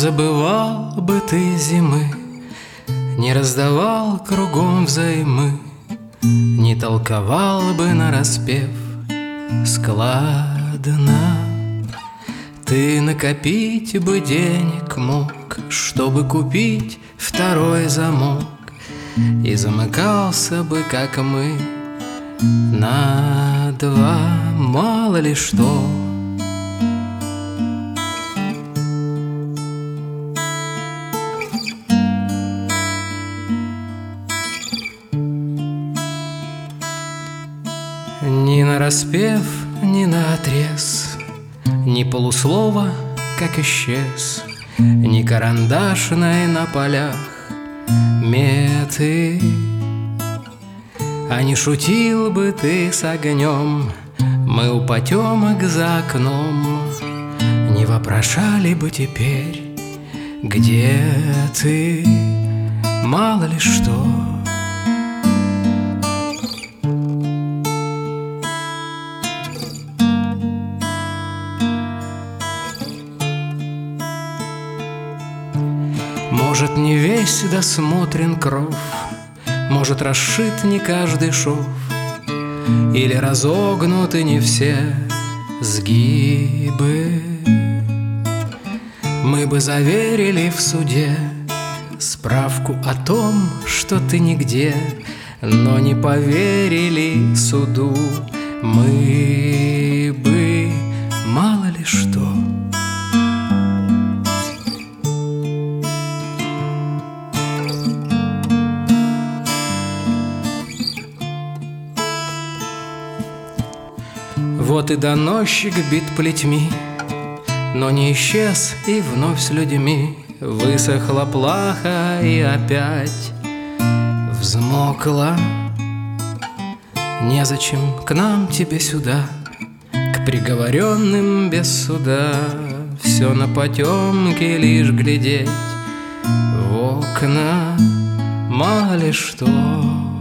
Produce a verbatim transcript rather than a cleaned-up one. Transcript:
забывал бы ты зимы, не раздавал кругом взаймы, не толковал бы нараспев складно. Ты накопить бы денег мог, чтобы купить второй замок, и замыкался бы, как мы, на два, мало ли что. Ни нараспев, ни наотрез, ни полуслова, как исчез, ни карандашной на полях меты. А не шутил бы ты с огнем, мы у потемок за окном, не вопрошали бы теперь, где ты, мало ли что. Может, не весь досмотрен кров, может, расшит не каждый шов, или разогнуты не все сгибы. Мы бы заверили в суде справку о том, что ты нигде, но не поверили суду. Мы бы мало ли что. Вот и доносчик бит плетьми, но не исчез и вновь с людьми. Высохла плаха и опять взмокла. Незачем к нам тебе сюда, к приговоренным без суда. Все на потемке лишь глядеть в окна, мало ли что.